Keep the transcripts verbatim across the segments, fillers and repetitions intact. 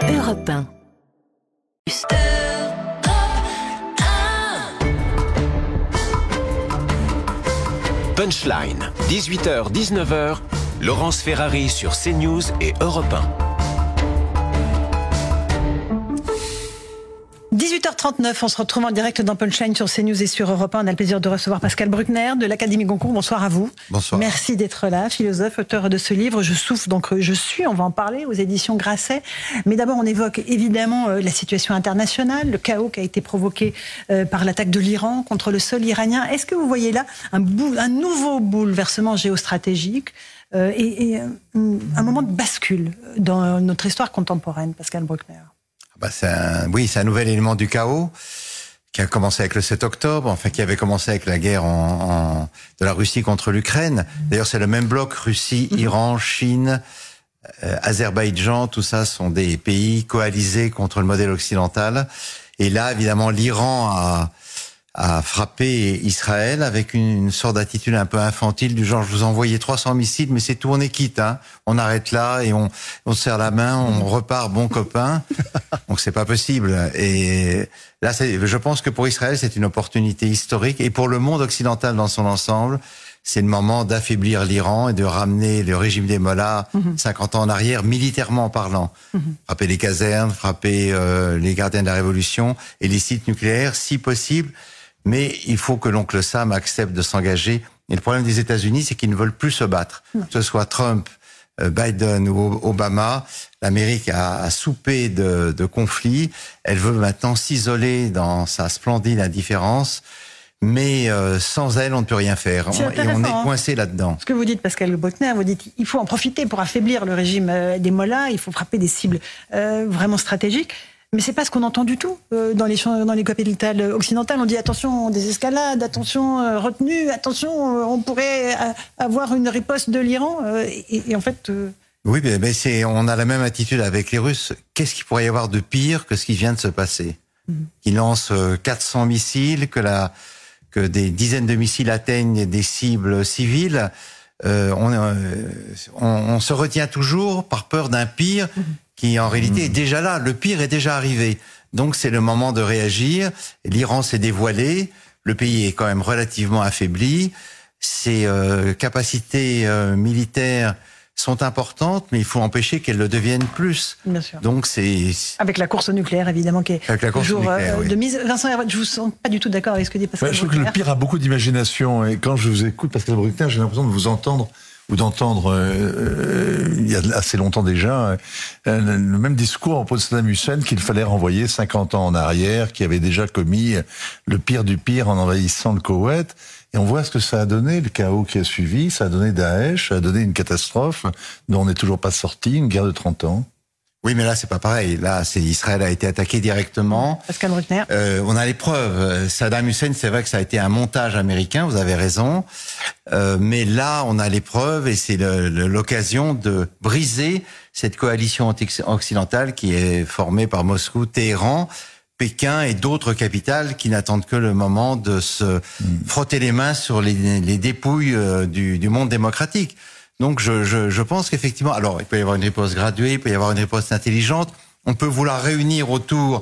Europe un. Punchline, dix-huit heures dix-neuf heures, Laurence Ferrari sur CNews et Europe un. dix-huit heures trente-neuf, on se retrouve en direct dans Punchline sur CNews et sur Europe un. On a le plaisir de recevoir Pascal Bruckner de l'Académie Goncourt. Bonsoir à vous. Bonsoir. Merci d'être là, philosophe, auteur de ce livre. Je souffle, donc je suis, on va en parler, aux éditions Grasset. Mais d'abord, on évoque évidemment la situation internationale, le chaos qui a été provoqué par l'attaque de l'Iran contre le sol iranien. Est-ce que vous voyez là un, boule, un nouveau bouleversement géostratégique euh, et, et un moment de bascule dans notre histoire contemporaine, Pascal Bruckner? Bah c'est un, oui, c'est un nouvel élément du chaos qui a commencé avec le sept octobre, enfin qui avait commencé avec la guerre en, en, de la Russie contre l'Ukraine. D'ailleurs, c'est le même bloc, Russie, Iran, Chine, euh, Azerbaïdjan, tout ça sont des pays coalisés contre le modèle occidental. Et là, évidemment, l'Iran a, a frappé Israël avec une, une sorte d'attitude un peu infantile du genre, je vous envoyais trois cents missiles, mais c'est tout, on est quitte, hein. On arrête là et on, on se serre la main, on repart bon copain. Donc c'est pas possible. Et là, c'est, je pense que pour Israël, c'est une opportunité historique et pour le monde occidental dans son ensemble, c'est le moment d'affaiblir l'Iran et de ramener le régime des mollahs mm-hmm. cinquante ans en arrière, militairement parlant. Mm-hmm. Frapper les casernes, frapper euh, les gardiens de la Révolution et les sites nucléaires, si possible. Mais il faut que l'oncle Sam accepte de s'engager. Et le problème des États-Unis, c'est qu'ils ne veulent plus se battre. Mm-hmm. Que ce soit Trump, Biden ou Obama, l'Amérique a, a soupé de, de conflits. Elle veut maintenant s'isoler dans sa splendide indifférence. Mais euh, sans elle, on ne peut rien faire. On, et on est coincé hein. là-dedans. Ce que vous dites, Pascal Bruckner, vous dites il faut en profiter pour affaiblir le régime euh, des mollahs, il faut frapper des cibles euh, vraiment stratégiques. Mais c'est pas ce qu'on entend du tout euh, dans les dans les capitales occidentales. On dit attention des escalades, attention euh, retenue, attention euh, on pourrait euh, avoir une riposte de l'Iran. Euh, et, et en fait. Euh... Oui, mais, mais c'est on a la même attitude avec les Russes. Qu'est-ce qu'il pourrait y avoir de pire que ce qui vient de se passer? Mm-hmm. Ils lancent quatre cents missiles, que la que des dizaines de missiles atteignent des cibles civiles. Euh, on, euh, on, on se retient toujours par peur d'un pire. Mm-hmm. qui en réalité est déjà là. Le pire est déjà arrivé. Donc c'est le moment de réagir. L'Iran s'est dévoilé. Le pays est quand même relativement affaibli. Ses euh, capacités euh, militaires sont importantes, mais il faut empêcher qu'elles le deviennent plus. Bien sûr. Donc c'est avec la course au nucléaire évidemment qui est avec la course toujours nucléaire, euh, oui. de mise. Vincent, je vous sens pas du tout d'accord avec ce que dit Pascal. Ouais, je trouve que le pire a beaucoup d'imagination et quand je vous écoute, Pascal Bruckner, j'ai l'impression de vous entendre ou d'entendre, euh, il y a assez longtemps déjà, euh, le même discours pour Saddam Hussein qu'il fallait renvoyer cinquante ans en arrière, qui avait déjà commis le pire du pire en envahissant le Koweït. Et on voit ce que ça a donné, le chaos qui a suivi, ça a donné Daesh, ça a donné une catastrophe dont on n'est toujours pas sorti, une guerre de trente ans. Oui, mais là, c'est pas pareil. Là, c'est Israël a été attaqué directement. Pascal Bruckner. Euh, on a les preuves. Saddam Hussein, c'est vrai que ça a été un montage américain, vous avez raison. Euh, mais là, on a les preuves et c'est le, le, l'occasion de briser cette coalition occidentale qui est formée par Moscou, Téhéran, Pékin et d'autres capitales qui n'attendent que le moment de se frotter les mains sur les, les dépouilles du, du monde démocratique. Donc je, je, je pense qu'effectivement, alors il peut y avoir une riposte graduée, il peut y avoir une riposte intelligente, on peut vouloir réunir autour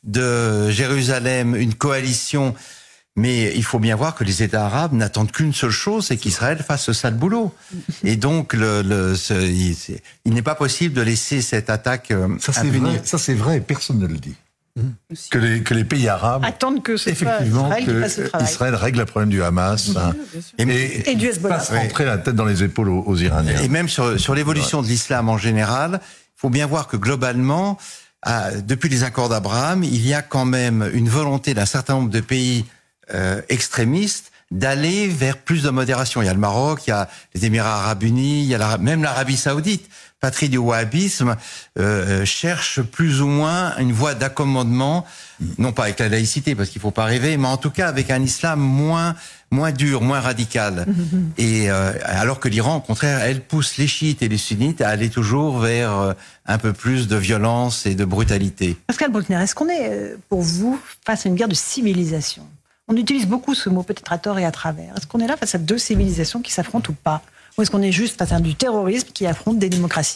de Jérusalem une coalition, mais il faut bien voir que les États arabes n'attendent qu'une seule chose, c'est qu'Israël fasse ce sale boulot. Et donc le, le, ce, il, il n'est pas possible de laisser cette attaque ça, c'est vrai, ça c'est vrai et personne ne le dit. Mmh. Que, les, que les pays arabes attendent que ce effectivement soit Israël, que qui fasse le travail. Israël règle le problème du Hamas mmh. hein, et, et, et du Hezbollah. Fasse rentrer la tête dans les épaules aux, aux Iraniens. Et même sur, sur l'évolution ouais. de l'islam en général, il faut bien voir que globalement, à, depuis les accords d'Abraham, il y a quand même une volonté d'un certain nombre de pays euh, extrémistes d'aller vers plus de modération. Il y a le Maroc, il y a les Émirats arabes unis, il y a la, même l'Arabie saoudite. Patrie du wahhabisme, euh, cherche plus ou moins une voie d'accommodement, non pas avec la laïcité, parce qu'il faut pas rêver, mais en tout cas avec un islam moins moins dur, moins radical. Mm-hmm. Et euh, alors que l'Iran, au contraire, elle pousse les chiites et les sunnites à aller toujours vers euh, un peu plus de violence et de brutalité. Pascal Bruckner, est-ce qu'on est, pour vous, face à une guerre de civilisation? On utilise beaucoup ce mot, peut-être à tort et à travers. Est-ce qu'on est là face à deux civilisations qui s'affrontent ou pas? Ou est-ce qu'on est juste face à du terrorisme qui affronte des démocraties?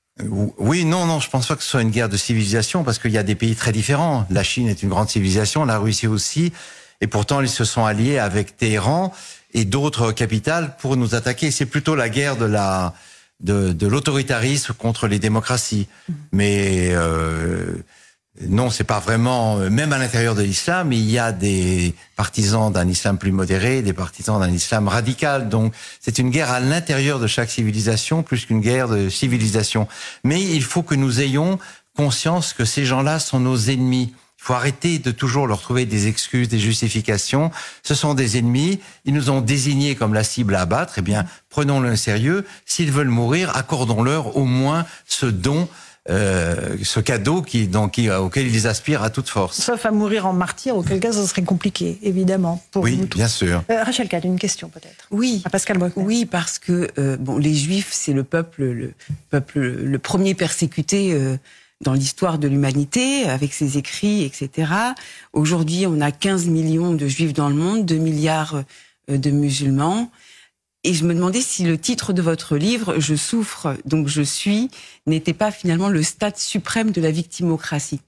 Oui, non, non, je pense pas que ce soit une guerre de civilisation, parce qu'il y a des pays très différents. La Chine est une grande civilisation, la Russie aussi, et pourtant ils se sont alliés avec Téhéran et d'autres capitales pour nous attaquer. C'est plutôt la guerre de la de, de l'autoritarisme contre les démocraties. Mais euh, non, c'est pas vraiment. Même à l'intérieur de l'islam, il y a des partisans d'un islam plus modéré, des partisans d'un islam radical. Donc, c'est une guerre à l'intérieur de chaque civilisation, plus qu'une guerre de civilisation. Mais il faut que nous ayons conscience que ces gens-là sont nos ennemis. Il faut arrêter de toujours leur trouver des excuses, des justifications. Ce sont des ennemis. Ils nous ont désignés comme la cible à abattre. Eh bien, prenons-le au sérieux. S'ils veulent mourir, accordons-leur au moins ce don. Euh, ce cadeau qui, donc, qui, auquel ils aspirent à toute force. Sauf à mourir en martyr, auquel cas ce serait compliqué, évidemment. Pour oui, nous tous. Bien sûr. Euh, Rachel Kahn, une question peut-être. Oui. À Pascal Bruckner. Oui, parce que euh, bon, les Juifs, c'est le peuple, le peuple, le premier persécuté euh, dans l'histoire de l'humanité, avec ses écrits, et cetera. Aujourd'hui, on a quinze millions de Juifs dans le monde, deux milliards euh, de musulmans. Et je me demandais si le titre de votre livre, Je souffre, donc je suis, n'était pas finalement le stade suprême de la victimocratie.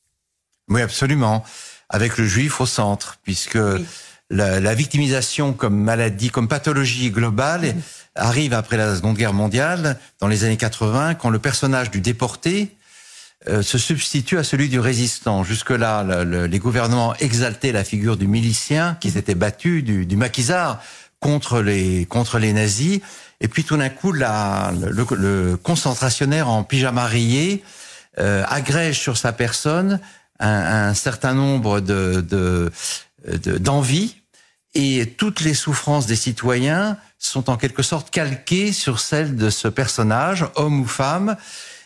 Oui, absolument. Avec le juif au centre, puisque oui. la, la victimisation comme maladie, comme pathologie globale mmh. arrive après la Seconde Guerre mondiale, dans les années quatre-vingts, quand le personnage du déporté euh, se substitue à celui du résistant. Jusque-là, le, le, les gouvernements exaltaient la figure du milicien qui s'était battu, du, du maquisard, contre les contre les nazis, et puis tout d'un coup la, le, le concentrationnaire en pyjama rayé euh, agrège sur sa personne un, un certain nombre de, de, de d'envies, et toutes les souffrances des citoyens sont en quelque sorte calquées sur celles de ce personnage, homme ou femme.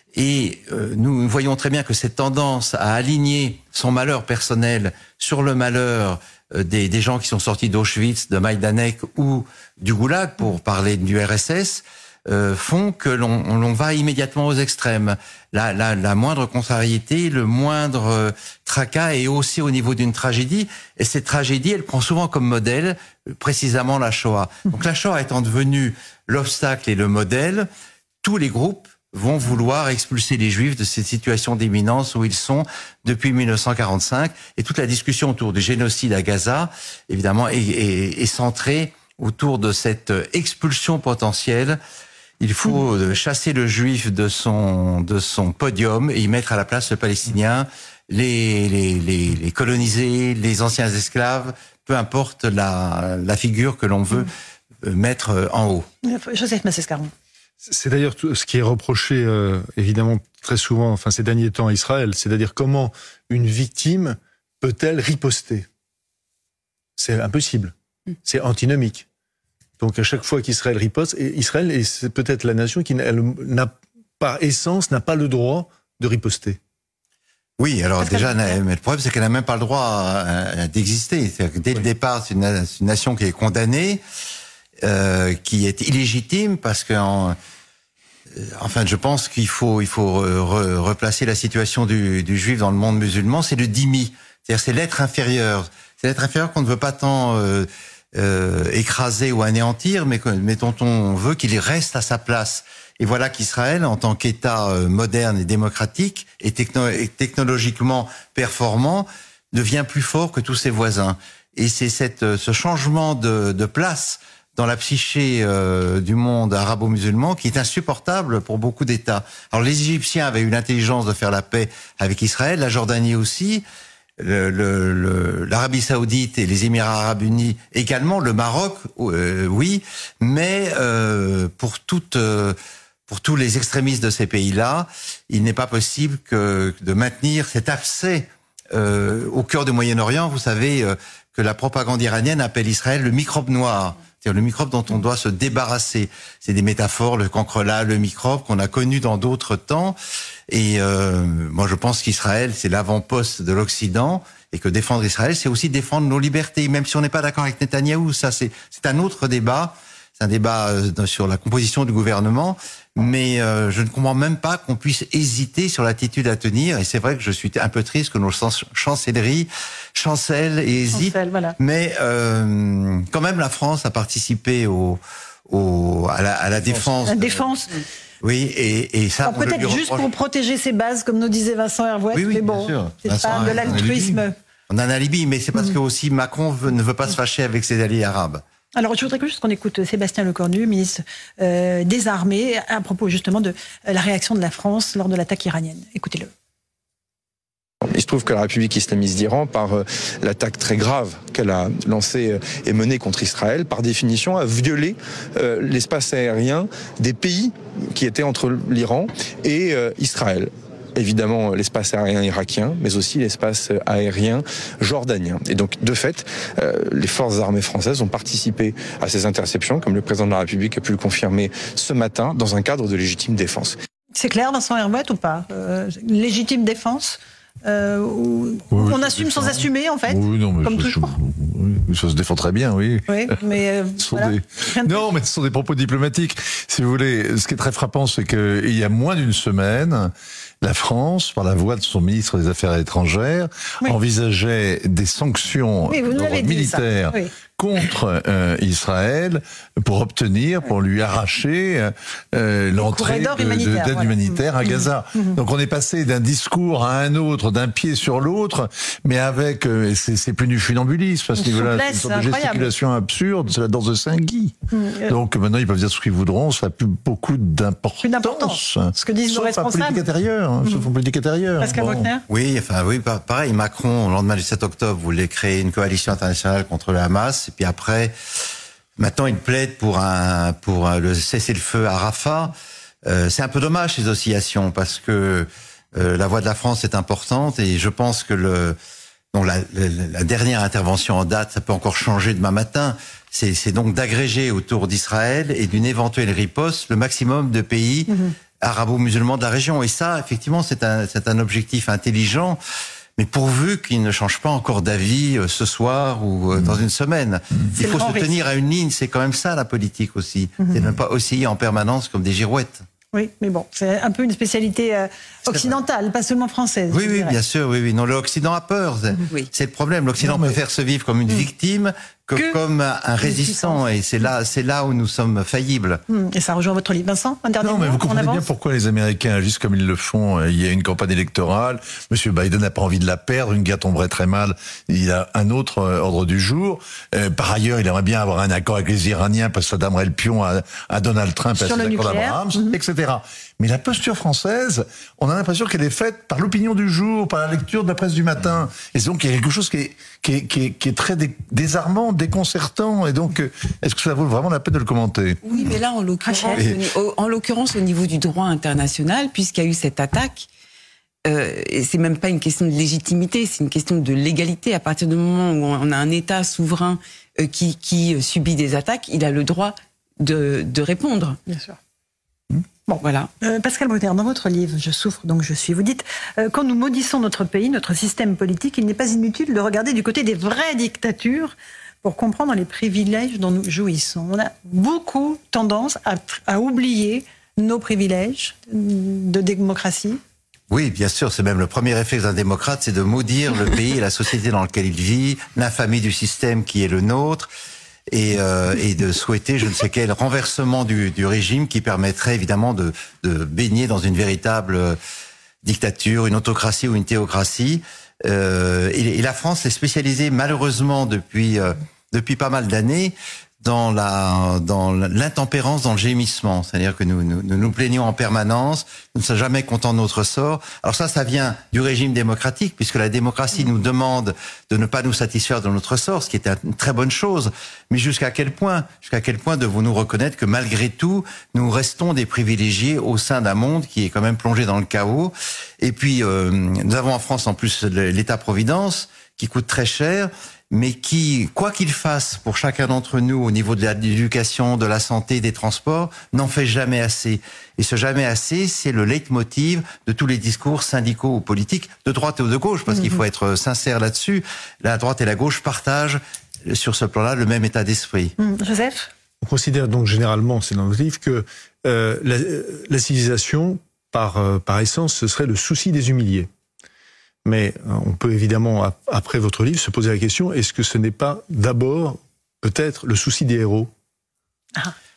Et euh, nous voyons très bien que cette tendance à aligner son malheur personnel sur le malheur Des, des gens qui sont sortis d'Auschwitz, de Majdanek ou du Goulag, pour parler du R S S, euh, font que l'on, l'on va immédiatement aux extrêmes. La, la, la moindre contrariété, le moindre tracas est aussi au niveau d'une tragédie. Et cette tragédie, elle prend souvent comme modèle précisément la Shoah. Donc la Shoah étant devenue l'obstacle et le modèle, tous les groupes vont vouloir expulser les Juifs de cette situation d'éminence où ils sont depuis mille neuf cent quarante-cinq. Et toute la discussion autour du génocide à Gaza, évidemment, est, est, est centrée autour de cette expulsion potentielle. Il faut mmh. chasser le Juif de son, de son podium et y mettre à la place le Palestinien, les, les, les, les colonisés, les anciens esclaves, peu importe la, la figure que l'on veut mmh. mettre en haut. Joseph Massescaron. C'est d'ailleurs tout ce qui est reproché, euh, évidemment, très souvent, enfin ces derniers temps à Israël, c'est-à-dire comment une victime peut-elle riposter ? C'est impossible, c'est antinomique. Donc à chaque fois qu'Israël riposte, et Israël est c'est peut-être la nation qui elle, n'a, par essence n'a pas le droit de riposter. Oui, alors déjà, mais le problème c'est qu'elle n'a même pas le droit à, à, d'exister. C'est-à-dire que dès oui. le départ, c'est une, c'est une nation qui est condamnée. Euh, qui est illégitime parce que, en, enfin, je pense qu'il faut il faut re, replacer la situation du, du juif dans le monde musulman. C'est le dhimmi, c'est-à-dire c'est l'être inférieur, c'est l'être inférieur qu'on ne veut pas tant euh, euh, écraser ou anéantir, mais, mais dont on veut qu'il reste à sa place. Et voilà qu'Israël, en tant qu'État moderne et démocratique et, techno, et technologiquement performant, devient plus fort que tous ses voisins. Et c'est cette ce changement de, de place dans la psyché euh, du monde arabo-musulman qui est insupportable pour beaucoup d'États. Alors les Égyptiens avaient eu l'intelligence de faire la paix avec Israël, la Jordanie aussi, le, le, le, l'Arabie Saoudite et les Émirats Arabes Unis également, le Maroc, euh, oui, mais euh, pour toute euh, pour tous les extrémistes de ces pays-là, il n'est pas possible que de maintenir cet abcès euh, au cœur du Moyen-Orient. Vous savez euh, que la propagande iranienne appelle Israël le microbe noir. C'est-à-dire le microbe dont on doit se débarrasser. C'est des métaphores, le cancrelat, le microbe qu'on a connu dans d'autres temps. Et euh, moi, je pense qu'Israël, c'est l'avant-poste de l'Occident, et que défendre Israël, c'est aussi défendre nos libertés, même si on n'est pas d'accord avec Netanyahou. Ça, c'est, c'est un autre débat. C'est un débat euh, sur la composition du gouvernement. Mais euh, je ne comprends même pas qu'on puisse hésiter sur l'attitude à tenir. Et c'est vrai que je suis un peu triste que nos chancelleries chancellent et hésitent. Chancelle, voilà. Mais euh, quand même, la France a participé au, au, à, la, à la défense. La défense. Oui, et, et ça... Peut-être juste reproche... pour protéger ses bases, comme nous disait Vincent Hervouet, oui, oui, mais bon, c'est pas de l'altruisme. On a un alibi, mais c'est parce mmh. que aussi Macron veut, ne veut pas se fâcher avec ses alliés arabes. Alors, je voudrais que juste qu'on écoute Sébastien Lecornu, ministre euh, des Armées, à propos justement de euh, la réaction de la France lors de l'attaque iranienne. Écoutez-le. Il se trouve que la République islamiste d'Iran, par euh, l'attaque très grave qu'elle a lancée euh, et menée contre Israël, par définition a violé euh, l'espace aérien des pays qui étaient entre l'Iran et euh, Israël. Évidemment l'espace aérien irakien, mais aussi l'espace aérien jordanien. Et donc, de fait, euh, les forces armées françaises ont participé à ces interceptions, comme le président de la République a pu le confirmer ce matin, dans un cadre de légitime défense. C'est clair, Vincent Hervouet, ou pas euh, légitime défense euh, ou, oui, on assume sans assumer, en fait, oui, non, mais comme ça, toujours. Oui, ça se défend très bien, oui. Oui, mais euh, voilà. des... Non, mais ce sont des propos diplomatiques. Si vous voulez, ce qui est très frappant, c'est qu'il y a moins d'une semaine, la France, par la voix de son ministre des Affaires étrangères, oui. envisageait des sanctions oui, militaires oui. contre euh, Israël pour obtenir, pour lui arracher euh, l'entrée d'aide voilà. humanitaire à Gaza. Mmh. Mmh. Donc on est passé d'un discours à un autre, d'un pied sur l'autre, mais avec, euh, c'est plus du funambulisme à ce niveau-là, c'est une sorte de gesticulation absurde, c'est la danse de Saint-Guy. Mmh. Donc maintenant ils peuvent dire ce qu'ils voudront, ça n'a plus beaucoup d'importance. Ce que disent nos responsables. Politique intérieure. Mmh. Sauf en politique intérieure. Pascal bon. Bruckner. Oui, enfin oui, pareil. Macron, au lendemain du sept octobre, voulait créer une coalition internationale contre le Hamas, et puis après, maintenant, il plaide pour un pour le cessez-le-feu à Rafah. Euh, c'est un peu dommage ces oscillations parce que euh, la voix de la France est importante et je pense que le donc la, la, la dernière intervention en date, ça peut encore changer demain matin. C'est, c'est donc d'agréger autour d'Israël et d'une éventuelle riposte le maximum de pays. Mmh. arabo-musulmans de la région. Et ça, effectivement, c'est un, c'est un objectif intelligent, mais pourvu qu'il ne change pas encore d'avis euh, ce soir ou euh, mmh. dans une semaine. Mmh. Il faut se tenir à une ligne, c'est quand même ça la politique aussi. Mmh. C'est ne pas osciller en permanence comme des girouettes. Oui, mais bon, c'est un peu une spécialité euh, occidentale, pas seulement française. Oui, oui, bien sûr, oui, oui. Non, l'Occident a peur. C'est, oui. c'est le problème. L'Occident non, mais... préfère se vivre comme une mmh. victime que, que comme un résistant. Et c'est là, c'est là où nous sommes faillibles. Mmh. Et ça rejoint votre livre, Vincent. Un dernier non, mais mot, vous comprenez bien pourquoi les Américains agissent comme ils le font. Il y a une campagne électorale. Monsieur Biden n'a pas envie de la perdre. Une guerre tomberait très mal. Il a un autre ordre du jour. Euh, par ailleurs, il aimerait bien avoir un accord avec les Iraniens parce que ça donnerait le pion à, à Donald Trump, sur à le l'accord d'Abraham, mmh. et cetera. Mais la posture française, on a l'impression qu'elle est faite par l'opinion du jour, par la lecture de la presse du matin. Et donc, il y a quelque chose qui est, qui est, qui est, qui est très dé, désarmant, déconcertant. Et donc, est-ce que ça vaut vraiment la peine de le commenter? Oui, mais là, en l'occurrence, au, en l'occurrence, au niveau du droit international, puisqu'il y a eu cette attaque, euh, c'est même pas une question de légitimité, c'est une question de légalité. À partir du moment où on a un État souverain euh, qui, qui subit des attaques, il a le droit de, de répondre. Bien sûr. Bon, voilà. Euh, Pascal Bruckner, dans votre livre, Je souffre donc je suis, vous dites, euh, quand nous maudissons notre pays, notre système politique, il n'est pas inutile de regarder du côté des vraies dictatures pour comprendre les privilèges dont nous jouissons. On a beaucoup tendance à, à oublier nos privilèges de démocratie. Oui, bien sûr, c'est même le premier réflexe d'un démocrate, c'est de maudire le pays et la société dans laquelle il vit, l'infamie du système qui est le nôtre. Et, euh, et de souhaiter je ne sais quel renversement du, du régime qui permettrait évidemment de, de baigner dans une véritable dictature, une autocratie ou une théocratie. Euh, et, et la France est spécialisée malheureusement depuis euh, depuis pas mal d'années dans la dans l'intempérance, dans le gémissement, c'est-à-dire que nous, nous nous nous plaignons en permanence, nous ne sommes jamais contents de notre sort. Alors ça, ça vient du régime démocratique, puisque la démocratie nous demande de ne pas nous satisfaire de notre sort, ce qui est une très bonne chose. Mais jusqu'à quel point, jusqu'à quel point devons-nous reconnaître que malgré tout, nous restons des privilégiés au sein d'un monde qui est quand même plongé dans le chaos. Et puis euh, nous avons en France en plus l'État-providence qui coûte très cher, mais qui, quoi qu'il fasse pour chacun d'entre nous au niveau de l'éducation, de la santé, des transports, n'en fait jamais assez. Et ce jamais assez, c'est le leitmotiv de tous les discours syndicaux ou politiques, de droite ou de gauche, parce mmh. qu'il faut être sincère là-dessus. La droite et la gauche partagent, sur ce plan-là, le même état d'esprit. Mmh. Joseph ? On considère donc généralement, c'est dans notre livre, que euh, la, la civilisation, par, euh, par essence, ce serait le souci des humiliés. Mais on peut évidemment, après votre livre, se poser la question, est-ce que ce n'est pas d'abord, peut-être, le souci des héros ? Ah.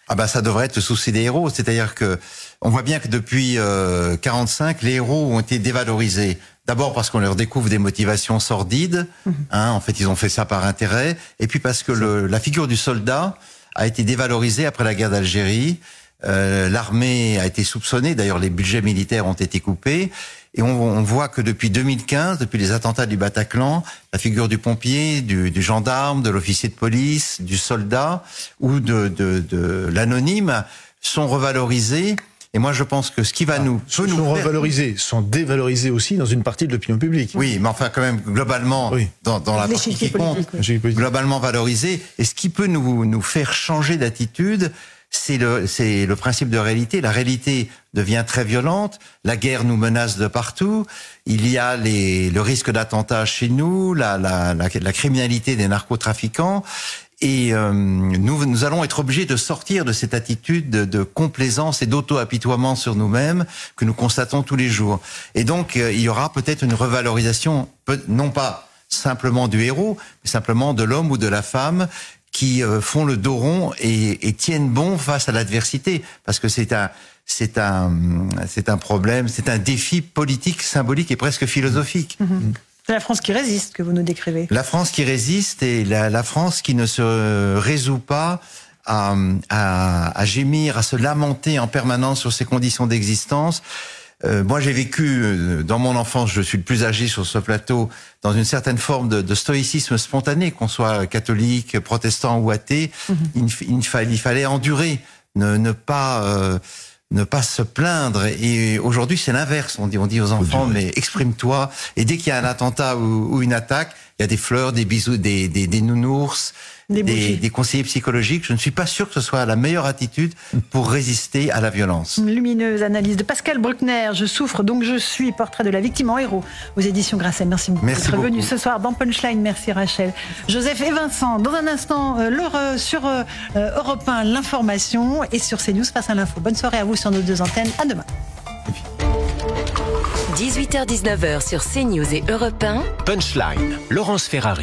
Ah bah ça devrait être le souci des héros, c'est-à-dire que on voit bien que depuis euh, quarante-cinq, les héros ont été dévalorisés. D'abord parce qu'on leur découvre des motivations sordides, hein, en fait ils ont fait ça par intérêt, et puis parce que le, la figure du soldat a été dévalorisée après la guerre d'Algérie. Euh, l'armée a été soupçonnée, d'ailleurs les budgets militaires ont été coupés, et on, on voit que depuis deux mille quinze, depuis les attentats du Bataclan, la figure du pompier, du, du gendarme, de l'officier de police, du soldat ou de, de, de l'anonyme sont revalorisés. Et moi, je pense que ce qui va ah, nous... Peut nous sont faire... revalorisés, sont dévalorisés aussi dans une partie de l'opinion publique. Oui, mais enfin, quand même, globalement, oui. dans, dans la partie qui compte, oui. globalement valorisé. Et ce qui peut nous, nous faire changer d'attitude, c'est le, c'est le principe de réalité. La réalité devient très violente. La guerre nous menace de partout. Il y a les, le risque d'attentats chez nous, la, la, la, la criminalité des narcotrafiquants. Et euh, nous, nous allons être obligés de sortir de cette attitude de, de complaisance et d'auto-apitoiement sur nous-mêmes que nous constatons tous les jours. Et donc, euh, il y aura peut-être une revalorisation, non pas simplement du héros, mais simplement de l'homme ou de la femme qui euh, font le dos rond et, et tiennent bon face à l'adversité. Parce que c'est un, c'est un, c'est un problème, c'est un défi politique, symbolique et presque philosophique. Mmh. C'est la France qui résiste que vous nous décrivez. La France qui résiste et la, la France qui ne se résout pas à, à, à gémir, à se lamenter en permanence sur ses conditions d'existence. Euh, moi, j'ai vécu dans mon enfance, je suis le plus âgé sur ce plateau, dans une certaine forme de, de stoïcisme spontané, qu'on soit catholique, protestant ou athée. Mm-hmm. il, il, fallait, il fallait endurer, ne, ne pas... Euh, ne pas se plaindre. Et aujourd'hui, c'est l'inverse. On dit, on dit aux enfants, mais exprime-toi. Et dès qu'il y a un attentat ou, ou une attaque, il y a des fleurs, des bisous, des, des, des nounours, des, des, des conseillers psychologiques. Je ne suis pas sûr que ce soit la meilleure attitude pour résister à la violence. Une lumineuse analyse de Pascal Bruckner. Je souffre, donc je suis. Portrait de la victime en héros aux éditions Grasset. Merci beaucoup Merci d'être venu beaucoup. ce soir dans Punchline. Merci Rachel. Joseph et Vincent. Dans un instant, euh, Laure, sur euh, Europe un, l'information, et sur CNews face à l'info. Bonne soirée à vous sur nos deux antennes. À demain. dix-huit heures dix-neuf heures sur CNews et Europe un. Punchline, Laurence Ferrari.